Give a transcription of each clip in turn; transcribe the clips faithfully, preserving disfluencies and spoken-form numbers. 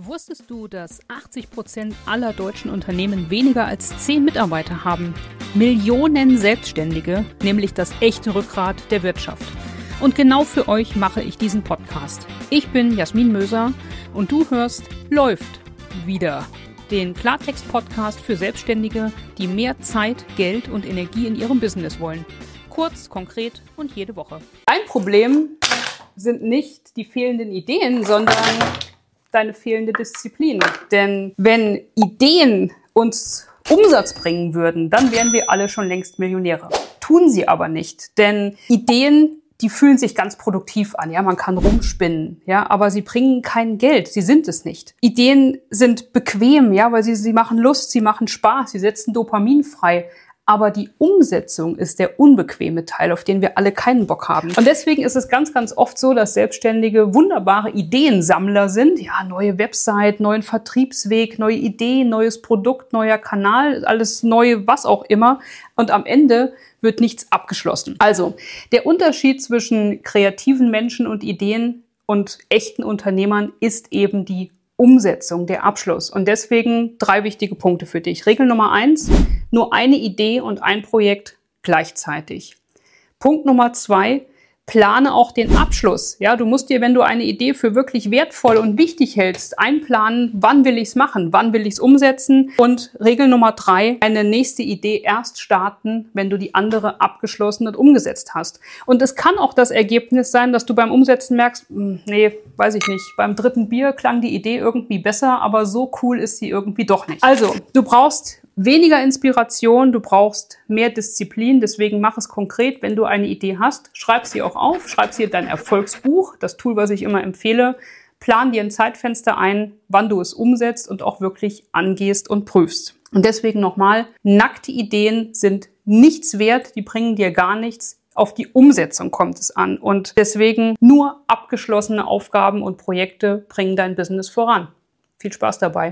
Wusstest du, dass achtzig Prozent aller deutschen Unternehmen weniger als zehn Mitarbeiter haben? Millionen Selbstständige, nämlich das echte Rückgrat der Wirtschaft. Und genau für euch mache ich diesen Podcast. Ich bin Jasmin Möser und du hörst Läuft wieder, den Klartext-Podcast für Selbstständige, die mehr Zeit, Geld und Energie in ihrem Business wollen. Kurz, konkret und jede Woche. Ein Problem sind nicht die fehlenden Ideen, sondern deine fehlende Disziplin. Denn wenn Ideen uns Umsatz bringen würden, dann wären wir alle schon längst Millionäre. Tun sie aber nicht, denn Ideen, die fühlen sich ganz produktiv an. Ja, man kann rumspinnen, ja, aber sie bringen kein Geld. Sie sind es nicht. Ideen sind bequem, ja, weil sie, sie machen Lust, sie machen Spaß, sie setzen Dopamin frei. Aber die Umsetzung ist der unbequeme Teil, auf den wir alle keinen Bock haben. Und deswegen ist es ganz, ganz oft so, dass Selbstständige wunderbare Ideensammler sind. Ja, neue Website, neuen Vertriebsweg, neue Ideen, neues Produkt, neuer Kanal, alles neue, was auch immer. Und am Ende wird nichts abgeschlossen. Also, der Unterschied zwischen kreativen Menschen und Ideen und echten Unternehmern ist eben die Umsetzung, der Abschluss. Und deswegen drei wichtige Punkte für dich. Regel Nummer eins, nur eine Idee und ein Projekt gleichzeitig. Punkt Nummer zwei, plane auch den Abschluss. Ja, du musst dir, wenn du eine Idee für wirklich wertvoll und wichtig hältst, einplanen, wann will ich es machen, wann will ich es umsetzen. Und Regel Nummer drei, eine nächste Idee erst starten, wenn du die andere abgeschlossen und umgesetzt hast. Und es kann auch das Ergebnis sein, dass du beim Umsetzen merkst, nee, weiß ich nicht, beim dritten Bier klang die Idee irgendwie besser, aber so cool ist sie irgendwie doch nicht. Also, du brauchst weniger Inspiration, du brauchst mehr Disziplin, deswegen mach es konkret. Wenn du eine Idee hast, schreib sie auch auf, schreib sie in dein Erfolgsbuch, das Tool, was ich immer empfehle. Plan dir ein Zeitfenster ein, wann du es umsetzt und auch wirklich angehst und prüfst. Und deswegen nochmal, nackte Ideen sind nichts wert, die bringen dir gar nichts. Auf die Umsetzung kommt es an. Und deswegen nur abgeschlossene Aufgaben und Projekte bringen dein Business voran. Viel Spaß dabei.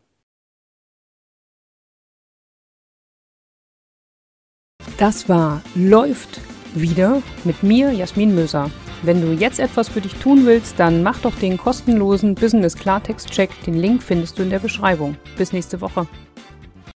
Das war Läuft wieder mit mir, Jasmin Möser. Wenn du jetzt etwas für dich tun willst, dann mach doch den kostenlosen Business Klartext-Check. Den Link findest du in der Beschreibung. Bis nächste Woche.